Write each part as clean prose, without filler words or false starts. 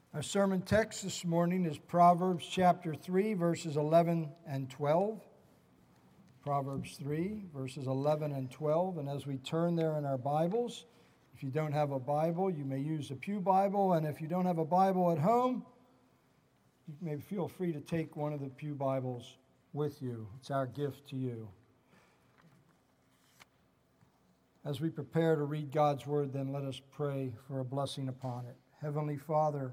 Our sermon text this morning is Proverbs chapter 3, verses 11 and 12. Proverbs 3, verses 11 and 12. And as we turn there in our Bibles, if you don't have a Bible, you may use a pew Bible. And if you don't have a Bible at home, you may feel free to take one of the pew Bibles with you. It's our gift to you. As we prepare to read God's Word, then let us pray for a blessing upon it. Heavenly Father,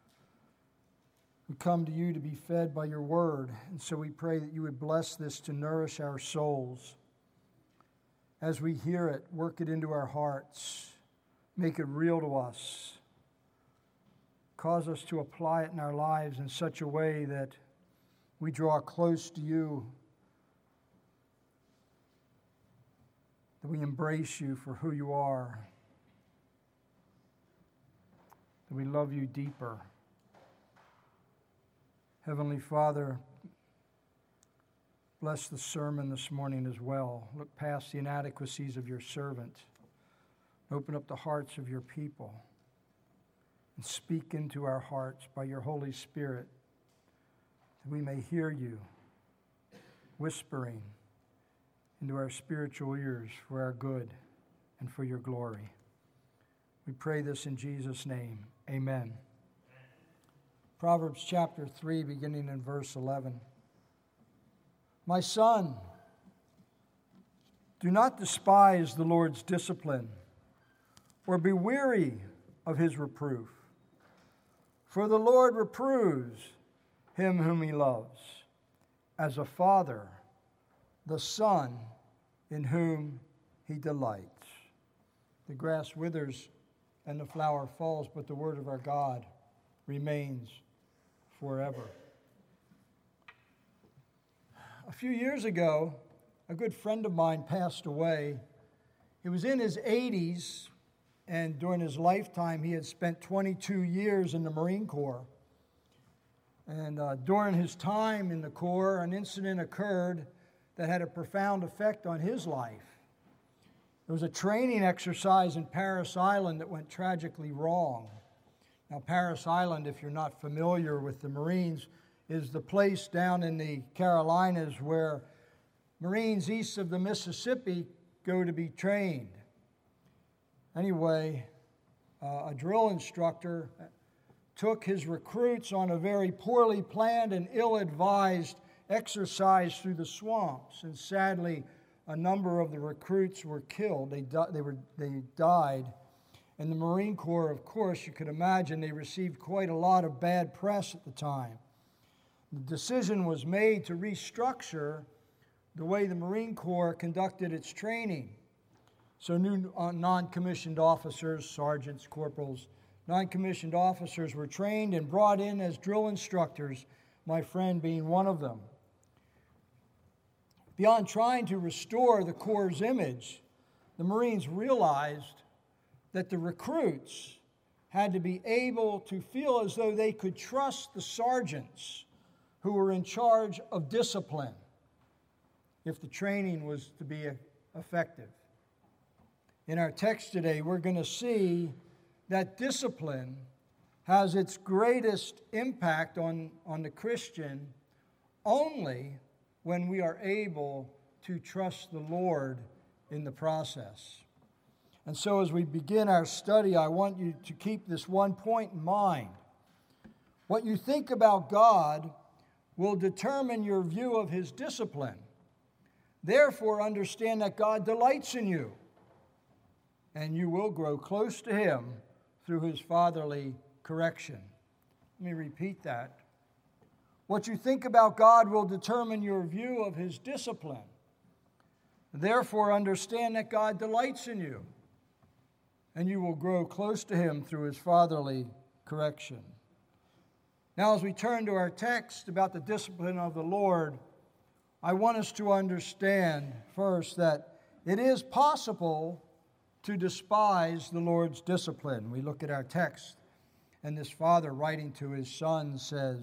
we come to you to be fed by your word, and so we pray that you would bless this to nourish our souls. As we hear it, work it into our hearts, make it real to us, cause us to apply it in our lives in such a way that we draw close to you, that we embrace you for who you are, that we love you deeper. Heavenly Father, bless the sermon this morning as well. Look past the inadequacies of your servant. Open up the hearts of your people and speak into our hearts by your Holy Spirit that we may hear you whispering into our spiritual ears for our good and for your glory. We pray this in Jesus' name. Amen. Proverbs chapter 3, beginning in verse 11. My son, do not despise the Lord's discipline, or be weary of his reproof. For the Lord reproves him whom he loves, as a father, the son in whom he delights. The grass withers and the flower falls, but the word of our God remains forever. A few years ago, a good friend of mine passed away. He was in his 80s, and during his lifetime, he had spent 22 years in the Marine Corps. And during his time in the Corps, an incident occurred that had a profound effect on his life. There was a training exercise in Parris Island that went tragically wrong. Now, Parris Island, if you're not familiar with the Marines, is the place down in the Carolinas where Marines east of the Mississippi go to be trained. Anyway, a drill instructor took his recruits on a very poorly planned and ill-advised exercise through the swamps, and sadly, a number of the recruits were killed. They died. And the Marine Corps, of course, you could imagine, they received quite a lot of bad press at the time. The decision was made to restructure the way the Marine Corps conducted its training. So new non-commissioned officers, sergeants, corporals, non-commissioned officers were trained and brought in as drill instructors, my friend being one of them. Beyond trying to restore the Corps' image, the Marines realized that the recruits had to be able to feel as though they could trust the sergeants who were in charge of discipline if the training was to be effective. In our text today, we're going to see that discipline has its greatest impact on the Christian only when we are able to trust the Lord in the process. And so as we begin our study, I want you to keep this one point in mind. What you think about God will determine your view of his discipline. Therefore, understand that God delights in you, and you will grow close to him through his fatherly correction. Let me repeat that. What you think about God will determine your view of his discipline. Therefore, understand that God delights in you, and you will grow close to him through his fatherly correction. Now, as we turn to our text about the discipline of the Lord, I want us to understand first that it is possible to despise the Lord's discipline. We look at our text, and this father writing to his son says,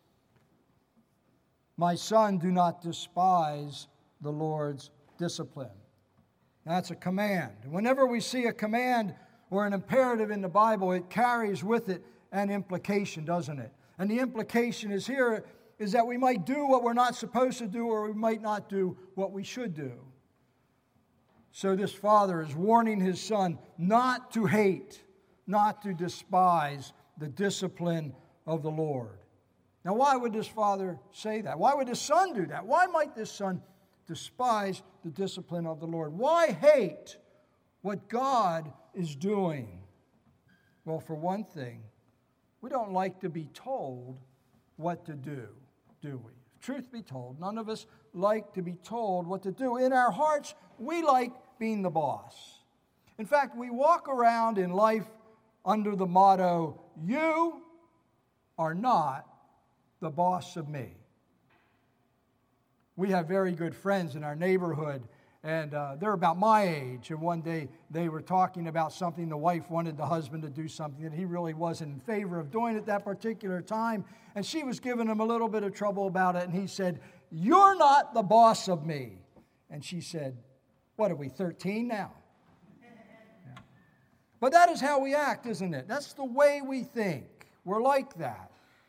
"My son, do not despise the Lord's discipline." That's a command. Whenever we see a command or an imperative in the Bible, it carries with it an implication, doesn't it? And the implication is here is that we might do what we're not supposed to do, or we might not do what we should do. So this father is warning his son not to hate, not to despise the discipline of the Lord. Now, why would this father say that? Why would his son do that? Why might this son despise the discipline of the Lord? Why hate what God is doing? Well, for one thing, we don't like to be told what to do we? Truth be told, none of us like to be told what to do. In our hearts, we like being the boss. In fact, we walk around in life under the motto, you are not the boss of me. We have very good friends in our neighborhood, and they're about my age. And one day they were talking about something. The wife wanted the husband to do something that he really wasn't in favor of doing at that particular time. And she was giving him a little bit of trouble about it. And he said, "You're not the boss of me." And she said, "What are we, 13 now?" Yeah. But that is how we act, isn't it? That's the way we think. We're like that.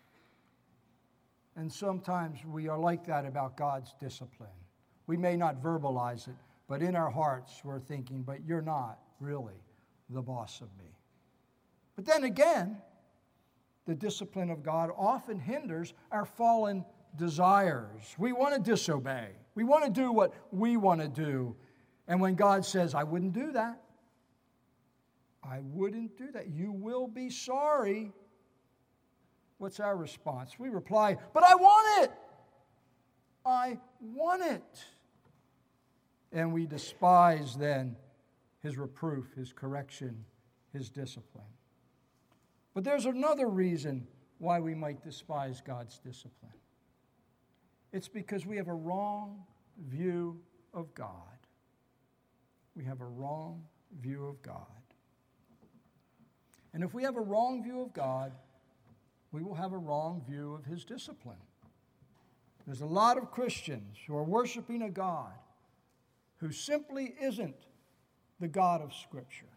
And sometimes we are like that about God's discipline. We may not verbalize it, but in our hearts we're thinking, but you're not really the boss of me. But then again, the discipline of God often hinders our fallen desires. We want to disobey. We want to do what we want to do. And when God says, "I wouldn't do that," I wouldn't do that, you will be sorry. What's our response? We reply, "But I want it. I want it." And we despise then his reproof, his correction, his discipline. But there's another reason why we might despise God's discipline. It's because we have a wrong view of God. We have a wrong view of God. And if we have a wrong view of God, we will have a wrong view of his discipline. There's a lot of Christians who are worshiping a God who simply isn't the God of Scripture.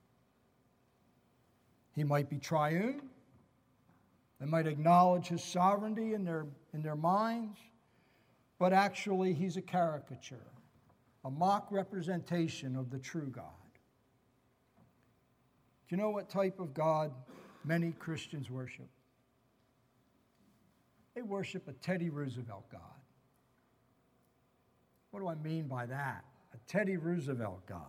He might be triune. They might acknowledge his sovereignty in their minds, but actually he's a caricature, a mock representation of the true God. Do you know what type of God many Christians worship? They worship a Teddy Roosevelt God. What do I mean by that? A Teddy Roosevelt God.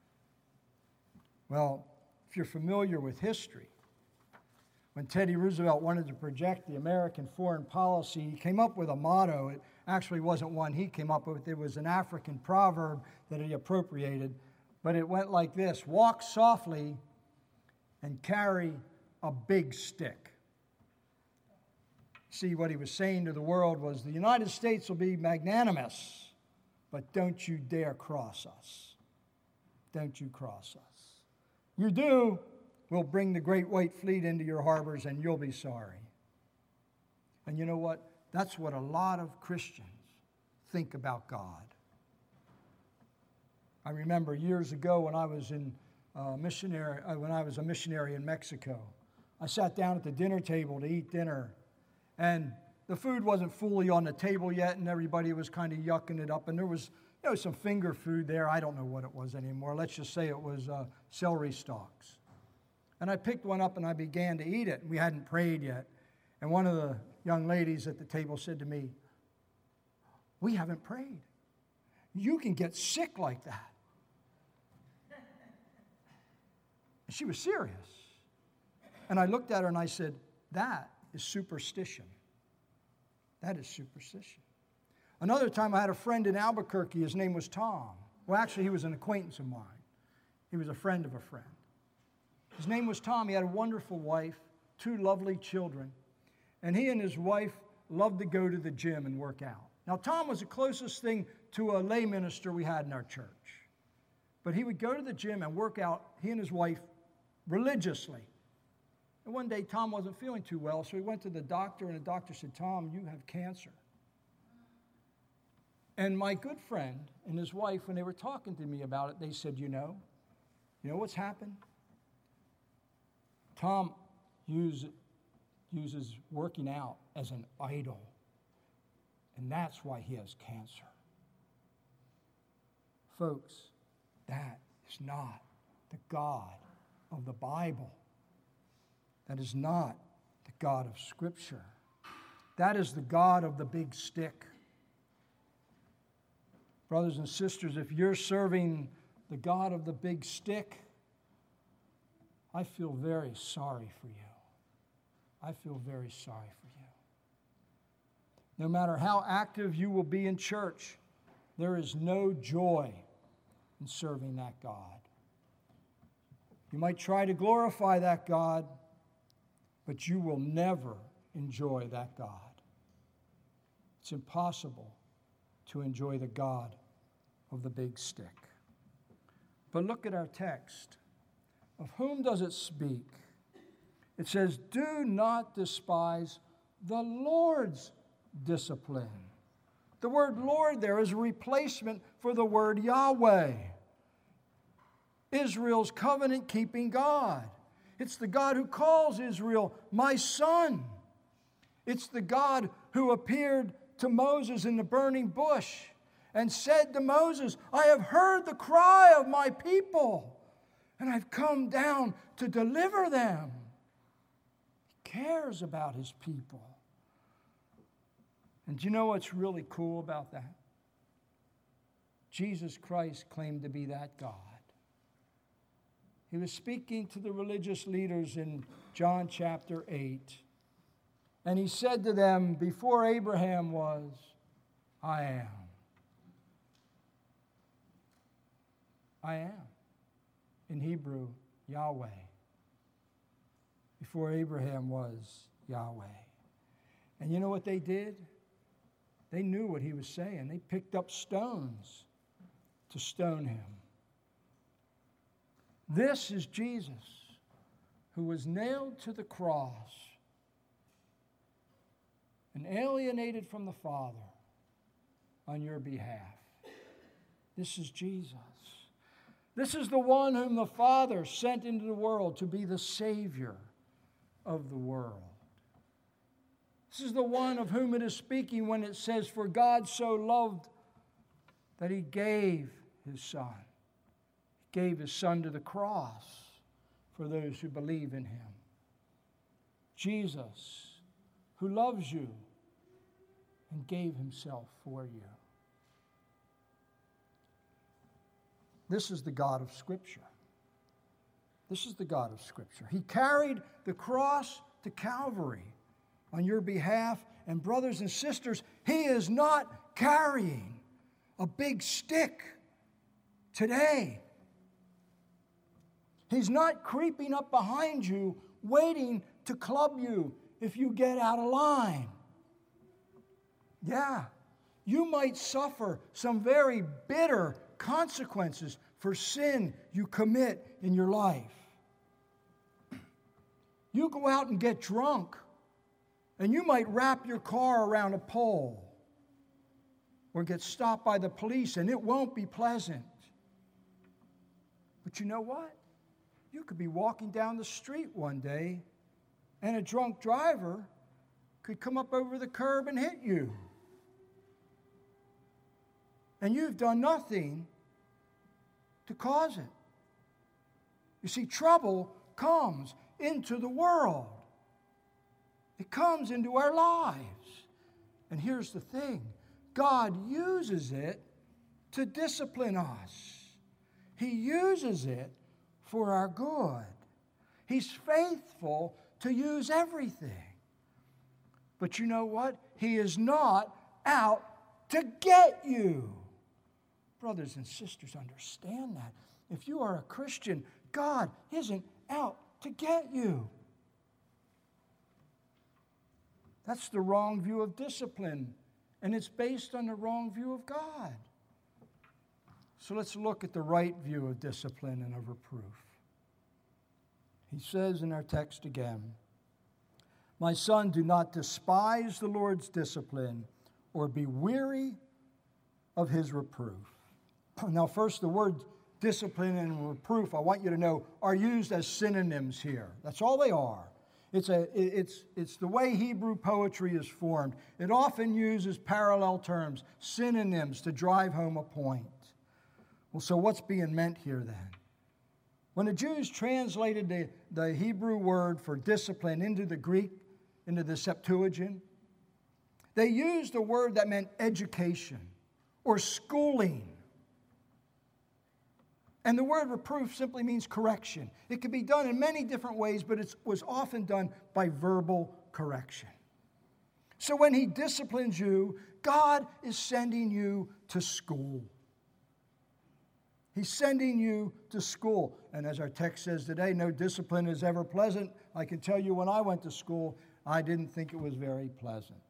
Well, if you're familiar with history, when Teddy Roosevelt wanted to project the American foreign policy, he came up with a motto. It actually wasn't one he came up with. It was an African proverb that he appropriated, but it went like this: "Walk softly and carry a big stick." See, what he was saying to the world was, the United States will be magnanimous, but don't you dare cross us. Don't you cross us. You do, we'll bring the great white fleet into your harbors and you'll be sorry. And you know what? That's what a lot of Christians think about God. I remember years ago when I was a missionary in Mexico, I sat down at the dinner table to eat dinner. And the food wasn't fully on the table yet, and everybody was kind of yucking it up. And there was, some finger food there. I don't know what it was anymore. Let's just say it was celery stalks. And I picked one up and I began to eat it. We hadn't prayed yet. And one of the young ladies at the table said to me, "We haven't prayed. You can get sick like that." And she was serious. And I looked at her and I said, "That is superstition. That is superstition." Another time I had a friend in Albuquerque. His name was Tom. Well, actually, he was an acquaintance of mine. He was a friend of a friend. His name was Tom. He had a wonderful wife, 2 lovely children. And he and his wife loved to go to the gym and work out. Now, Tom was the closest thing to a lay minister we had in our church. But he would go to the gym and work out, he and his wife, religiously. And one day, Tom wasn't feeling too well, so he went to the doctor, and the doctor said, "Tom, you have cancer." And my good friend and his wife, when they were talking to me about it, they said, you know what's happened? Tom, uses working out as an idol. And that's why he has cancer. Folks, that is not the God of the Bible. That is not the God of Scripture. That is the God of the big stick. Brothers and sisters, if you're serving the God of the big stick, I feel very sorry for you. I feel very sorry for you. No matter how active you will be in church, there is no joy in serving that God. You might try to glorify that God, but you will never enjoy that God. It's impossible to enjoy the God of the big stick. But look at our text. Of whom does it speak? It says, do not despise the Lord's discipline. The word Lord there is a replacement for the word Yahweh. Israel's covenant-keeping God. It's the God who calls Israel, my son. It's the God who appeared to Moses in the burning bush and said to Moses, I have heard the cry of my people, and I've come down to deliver them. He cares about his people. And do you know what's really cool about that? Jesus Christ claimed to be that God. He was speaking to the religious leaders in John chapter 8. And he said to them, before Abraham was, I am. I am. In Hebrew, Yahweh. Before Abraham was, Yahweh. And you know what they did? They knew what he was saying. They picked up stones to stone him. This is Jesus, who was nailed to the cross and alienated from the Father on your behalf. This is Jesus. This is the one whom the Father sent into the world to be the Savior of the world. This is the one of whom it is speaking when it says, for God so loved that he gave his Son. He gave his Son to the cross for those who believe in him. Jesus, who loves you and gave himself for you. This is the God of Scripture. This is the God of Scripture. He carried the cross to Calvary on your behalf. And brothers and sisters, he is not carrying a big stick today. He's not creeping up behind you, waiting to club you if you get out of line. Yeah, you might suffer some very bitter consequences for sin you commit in your life. You go out and get drunk, and you might wrap your car around a pole or get stopped by the police, and it won't be pleasant. But you know what? You could be walking down the street one day, and a drunk driver could come up over the curb and hit you. And you've done nothing to cause it. You see, trouble comes into the world. It comes into our lives. And here's the thing. God uses it to discipline us. He uses it for our good. He's faithful to use everything. But you know what? He is not out to get you. Brothers and sisters, understand that. If you are a Christian, God isn't out to get you. That's the wrong view of discipline, and it's based on the wrong view of God. So let's look at the right view of discipline and of reproof. He says in our text again, my son, do not despise the Lord's discipline or be weary of his reproof. Now, first, the word discipline and reproof, I want you to know, are used as synonyms here. That's all they are. It's the way Hebrew poetry is formed. It often uses parallel terms, synonyms, to drive home a point. Well, so what's being meant here then? When the Jews translated the Hebrew word for discipline into the Greek, into the Septuagint, they used a word that meant education or schooling. And the word reproof simply means correction. It could be done in many different ways, but it was often done by verbal correction. So when he disciplines you, God is sending you to school. He's sending you to school. And as our text says today, no discipline is ever pleasant. I can tell you when I went to school, I didn't think it was very pleasant.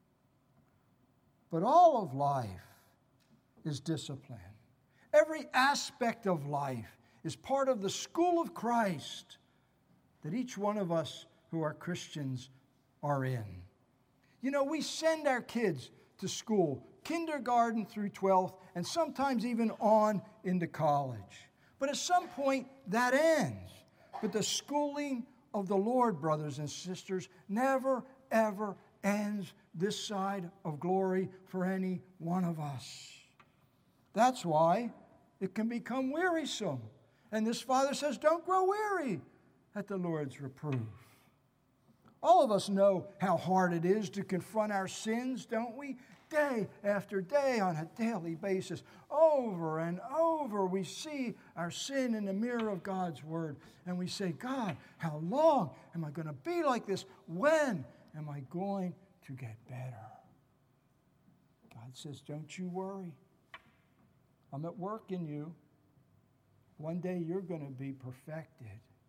But all of life is discipline. Every aspect of life is part of the school of Christ that each one of us who are Christians are in. You know, we send our kids to school, kindergarten through 12th, and sometimes even on into college. But at some point, that ends. But the schooling of the Lord, brothers and sisters, never, ever ends this side of glory for any one of us. That's why it can become wearisome. And this father says, don't grow weary at the Lord's reproof. All of us know how hard it is to confront our sins, don't we? Day after day, on a daily basis, over and over, we see our sin in the mirror of God's Word. And we say, God, how long am I going to be like this? When am I going to get better? God says, don't you worry. I'm at work in you. One day you're going to be perfected.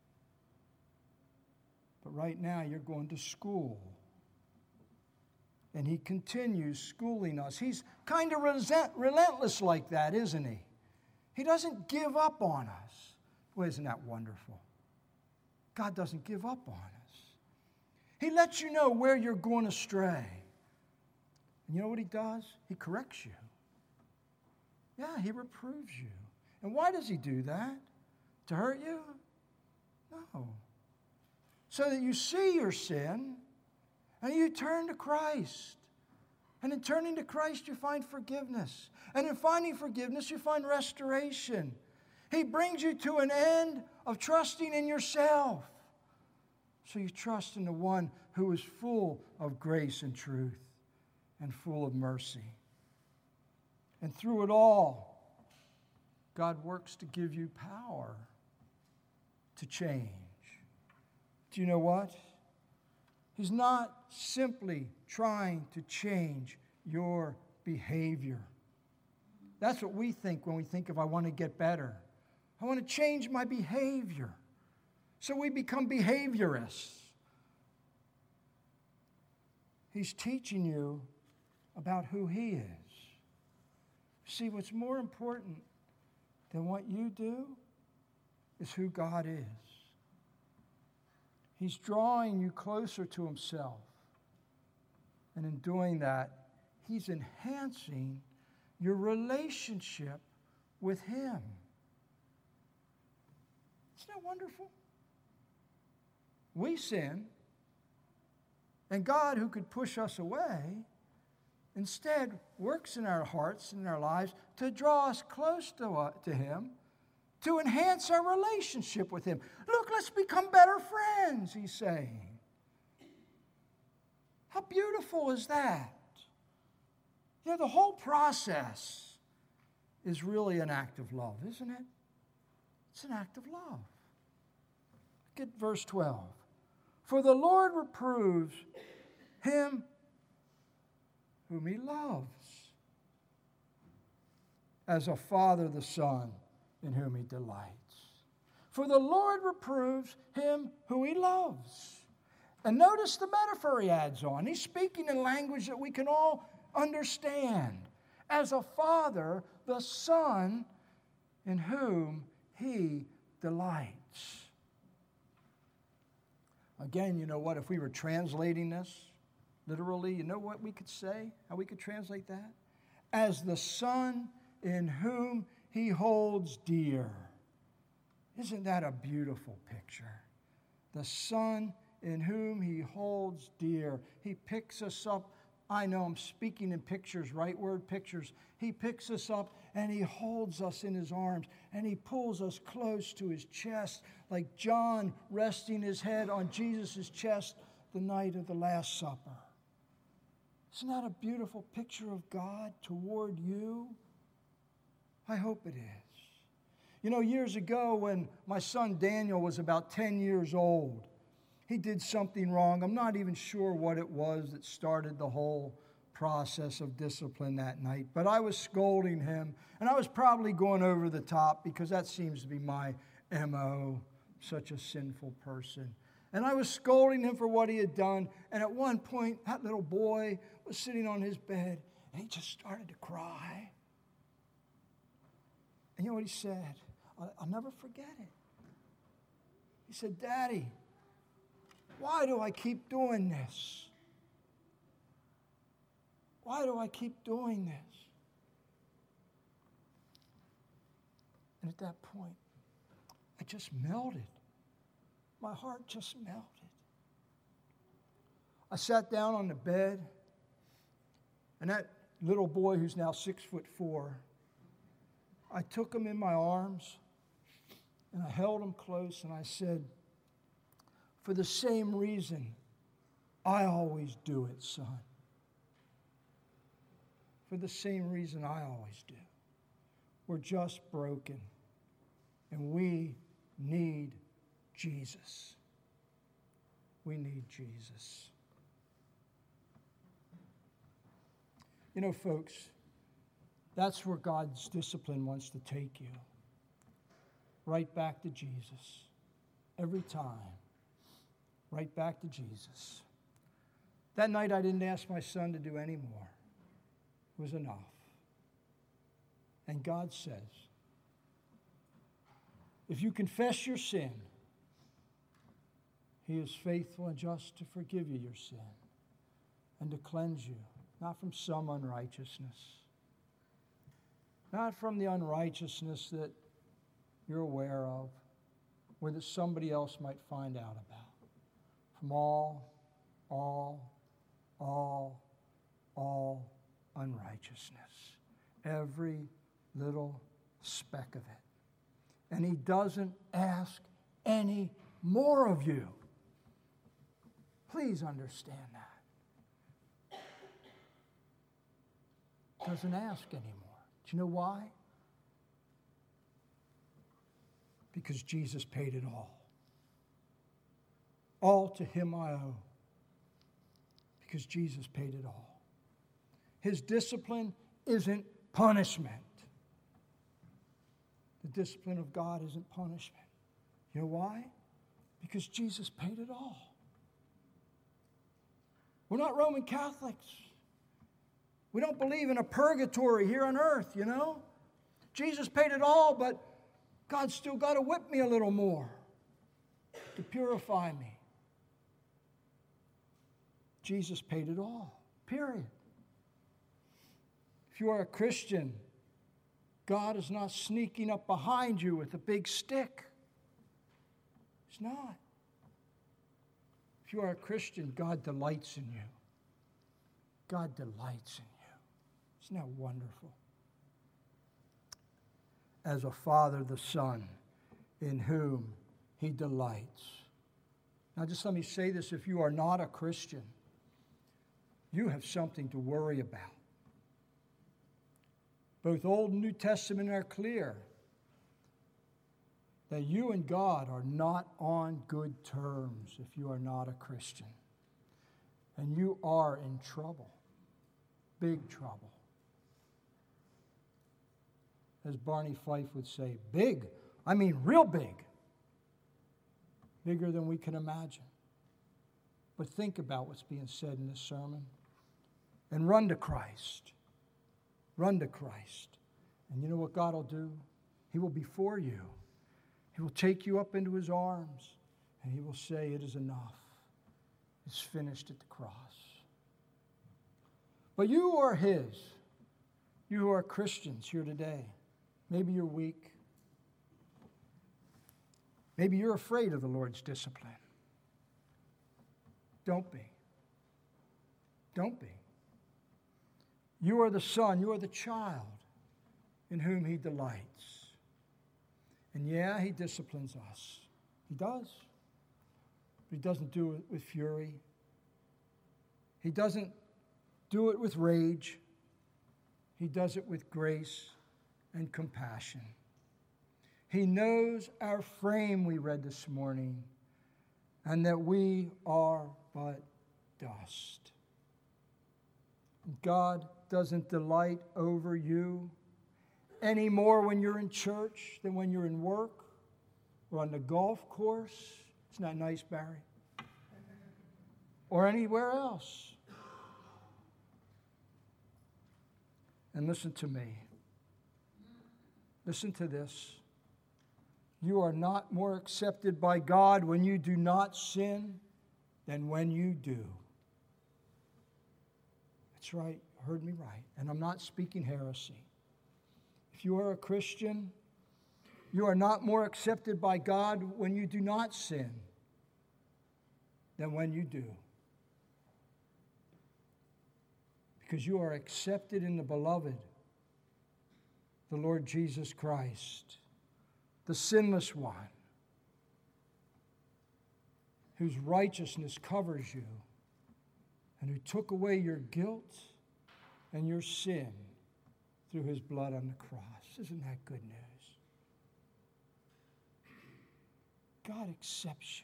But right now you're going to school. And he continues schooling us. He's kind of relentless like that, isn't he? He doesn't give up on us. Boy, isn't that wonderful? God doesn't give up on us. He lets you know where you're going astray. And you know what he does? He corrects you. Yeah, he reproves you. And why does he do that? To hurt you? No. So that you see your sin and you turn to Christ. And in turning to Christ, you find forgiveness. And in finding forgiveness, you find restoration. He brings you to an end of trusting in yourself. So you trust in the one who is full of grace and truth and full of mercy. And through it all, God works to give you power to change. Do you know what? He's not simply trying to change your behavior. That's what we think when we think of, I want to get better. I want to change my behavior. So we become behaviorists. He's teaching you about who he is. See, what's more important than what you do is who God is. He's drawing you closer to himself. And in doing that, he's enhancing your relationship with him. Isn't that wonderful? We sin, and God, who could push us away, instead works in our hearts and in our lives to draw us close to him, to enhance our relationship with him. Look, let's become better friends, he's saying. How beautiful is that? You know, the whole process is really an act of love, isn't it? It's an act of love. Look at verse 12. For the Lord reproves him whom he loves, as a father the son in whom he delights. For the Lord reproves him who he loves. And notice the metaphor he adds on. He's speaking in language that we can all understand. As a father, the son in whom he delights. Again, you know what? If we were translating this literally, you know what we could say? How we could translate that? As the son in whom he holds dear. Isn't that a beautiful picture? The son in whom he holds dear. He picks us up. I know I'm speaking in pictures, right word pictures. He picks us up and he holds us in his arms and he pulls us close to his chest, like John resting his head on Jesus' chest the night of the Last Supper. Isn't that a beautiful picture of God toward you? I hope it is. You know, years ago when my son Daniel was about 10 years old, he did something wrong. I'm not even sure what it was that started the whole process of discipline that night. But I was scolding him, and I was probably going over the top because that seems to be my MO, such a sinful person. And I was scolding him for what he had done. And at one point, that little boy was sitting on his bed, and he just started to cry. And you know what he said? I'll never forget it. He said, "Daddy, why do I keep doing this? Why do I keep doing this?" And at that point, I just melted. My heart just melted. I sat down on the bed, and that little boy who's now 6'4", I took him in my arms, and I held him close, and I said, "For the same reason I always do it, son. For the same reason I always do. We're just broken, and we need Jesus. We need Jesus." You know, folks, that's where God's discipline wants to take you. Right back to Jesus. Every time. Right back to Jesus. That night I didn't ask my son to do any more. It was enough. And God says, if you confess your sin, he is faithful and just to forgive you your sin and to cleanse you, not from some unrighteousness, not from the unrighteousness that you're aware of or that somebody else might find out about, from all unrighteousness, every little speck of it. And he doesn't ask any more of you. Please understand that. Doesn't ask anymore. Do you know why? Because Jesus paid it all. All to him I owe. Because Jesus paid it all. His discipline isn't punishment. The discipline of God isn't punishment. You know why? Because Jesus paid it all. We're not Roman Catholics. We don't believe in a purgatory here on earth, you know? Jesus paid it all, but God's still got to whip me a little more to purify me. Jesus paid it all, period. If you are a Christian, God is not sneaking up behind you with a big stick. He's not. If you are a Christian, God delights in you. God delights in you. Isn't that wonderful? As a father, the Son, in whom he delights. Now, just let me say this. If you are not a Christian, you have something to worry about. Both Old and New Testament are clear that you and God are not on good terms if you are not a Christian. And you are in trouble, big trouble. As Barney Fife would say, big, I mean real big. Bigger than we can imagine. But think about what's being said in this sermon. And run to Christ. Run to Christ. And you know what God will do? He will be for you. He will take you up into his arms. And he will say, it is enough. It's finished at the cross. But you are his. You who are Christians here today. Maybe you're weak. Maybe you're afraid of the Lord's discipline. Don't be. Don't be. You are the son, you are the child in whom he delights. And yeah, he disciplines us. He does. But he doesn't do it with fury. He doesn't do it with rage. He does it with grace and compassion. He knows our frame, we read this morning, and that we are but dust. God doesn't delight over you any more when you're in church than when you're in work or on the golf course. Isn't that nice, Barry? Or anywhere else. And listen to me. Listen to this. You are not more accepted by God when you do not sin than when you do. That's right. You heard me right. And I'm not speaking heresy. If you are a Christian, you are not more accepted by God when you do not sin than when you do. Because you are accepted in the beloved, the Lord Jesus Christ, the sinless one, whose righteousness covers you and who took away your guilt and your sin through his blood on the cross. Isn't that good news? God accepts you.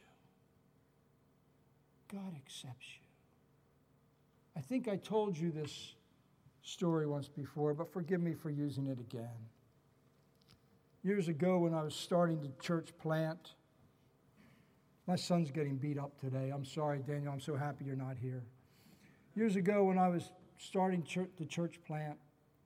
God accepts you. I think I told you this story once before, but forgive me for using it again. Years ago when I was starting the church plant, my son's getting beat up today. I'm sorry, Daniel, I'm so happy you're not here. Years ago when I was starting the church plant,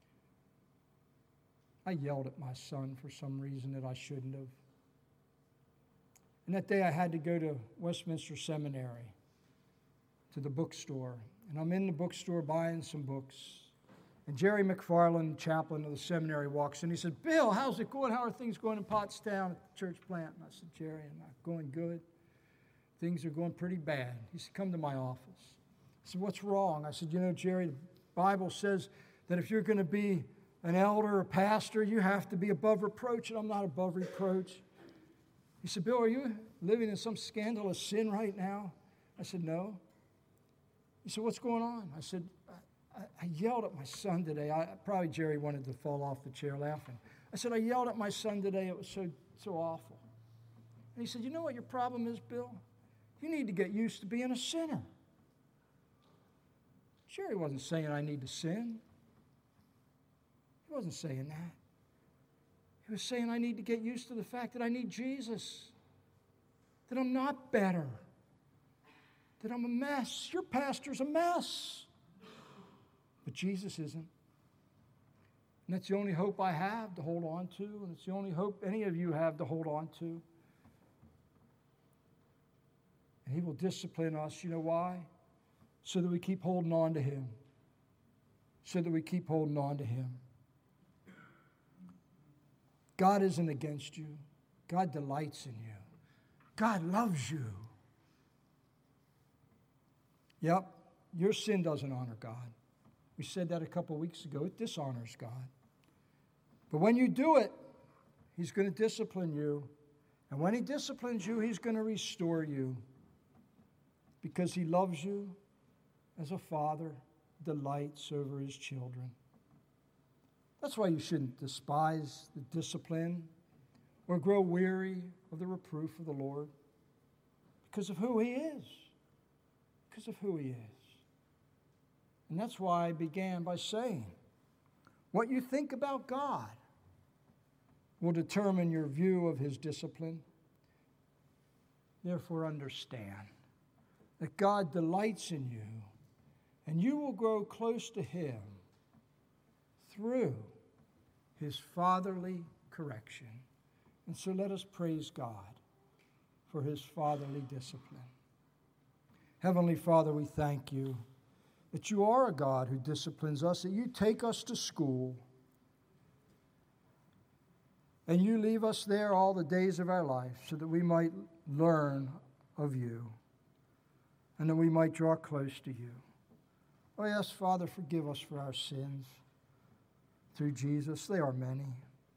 I yelled at my son for some reason that I shouldn't have. And that day I had to go to Westminster Seminary, to the bookstore. And I'm in the bookstore buying some books. And Jerry McFarland, chaplain of the seminary, walks in. He said, "Bill, how's it going? How are things going in Pottstown at the church plant?" And I said, "Jerry, I'm not going good. Things are going pretty bad." He said, "Come to my office." I said, "What's wrong?" I said, "You know, Jerry, the Bible says that if you're going to be an elder or pastor, you have to be above reproach, and I'm not above reproach." He said, "Bill, are you living in some scandalous sin right now?" I said, "No." He said, "What's going on?" I said, I yelled at my son today. Probably Jerry wanted to fall off the chair laughing. I said, "I yelled at my son today. It was so awful." And he said, "You know what your problem is, Bill? You need to get used to being a sinner." Jerry wasn't saying I need to sin. He wasn't saying that. He was saying I need to get used to the fact that I need Jesus, that I'm not better, that I'm a mess. Your pastor's a mess. But Jesus isn't. And that's the only hope I have to hold on to, and it's the only hope any of you have to hold on to. And he will discipline us. You know why? So that we keep holding on to him. So that we keep holding on to him. God isn't against you. God delights in you. God loves you. Yep, your sin doesn't honor God. We said that a couple of weeks ago. It dishonors God. But when you do it, he's going to discipline you. And when he disciplines you, he's going to restore you. Because he loves you as a father delights over his children. That's why you shouldn't despise the discipline or grow weary of the reproof of the Lord. Because of who he is. Because of who he is. And that's why I began by saying, what you think about God will determine your view of his discipline. Therefore, understand that God delights in you, and you will grow close to him through his fatherly correction. And so let us praise God for his fatherly discipline. Heavenly Father, we thank you that you are a God who disciplines us, that you take us to school, and you leave us there all the days of our life so that we might learn of you. and that we might draw close to you. Oh, yes, Father, forgive us for our sins through Jesus. They are many.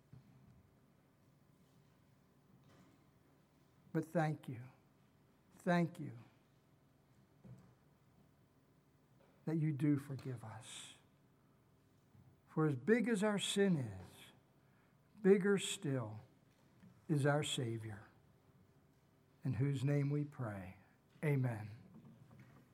But thank you that you do forgive us. For as big as our sin is, bigger still is our Savior, in whose name we pray. Amen.